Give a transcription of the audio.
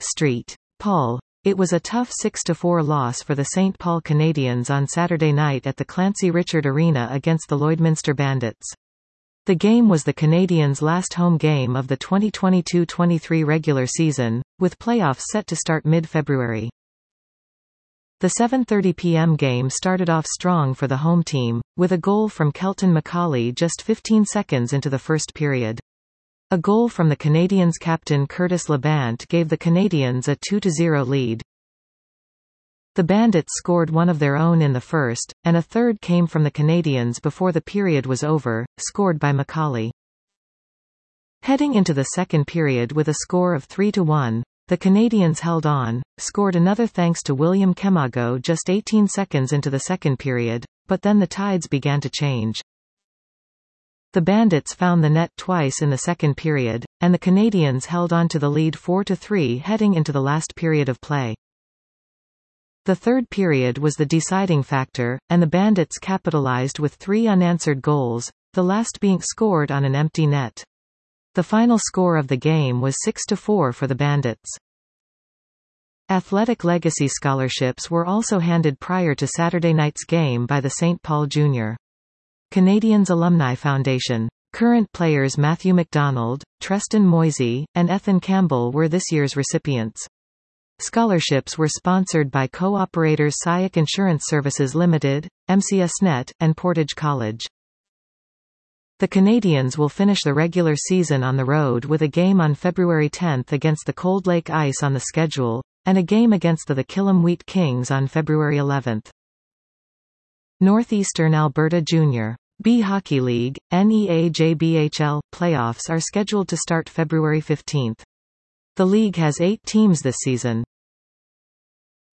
St. Paul. It was a tough 6-4 loss for the St. Paul Canadians on Saturday night at the Clancy Richard Arena against the Lloydminster Bandits. The game was the Canadians' last home game of the 2022-23 regular season, with playoffs set to start mid-February. The 7:30 p.m. game started off strong for the home team, with a goal from Kelton McCauley just 15 seconds into the first period. A goal from the Canadiens' captain Curtis Labant gave the Canadians a 2-0 lead. The Bandits scored one of their own in the first, and a third came from the Canadians before the period was over, scored by McCauley. Heading into the second period with a score of 3-1, the Canadians held on, scored another thanks to William Kemago just 18 seconds into the second period, but then the tides began to change. The Bandits found the net twice in the second period, and the Canadians held on to the lead 4-3 heading into the last period of play. The third period was the deciding factor, and the Bandits capitalized with 3 unanswered goals, the last being scored on an empty net. The final score of the game was 6-4 for the Bandits. Athletic Legacy scholarships were also handed prior to Saturday night's game by the St. Paul Junior Canadians Alumni Foundation. Current players Matthew McDonald, Treston Moisey, and Ethan Campbell were this year's recipients. Scholarships were sponsored by co-operators SIAC Insurance Services Limited, MCSnet, and Portage College. The Canadians will finish the regular season on the road with a game on February 10 against the Cold Lake Ice on the schedule, and a game against the Killam Wheat Kings on February 11. Northeastern Alberta Junior B Hockey League, NEAJBHL, playoffs are scheduled to start February 15. The league has 8 teams this season.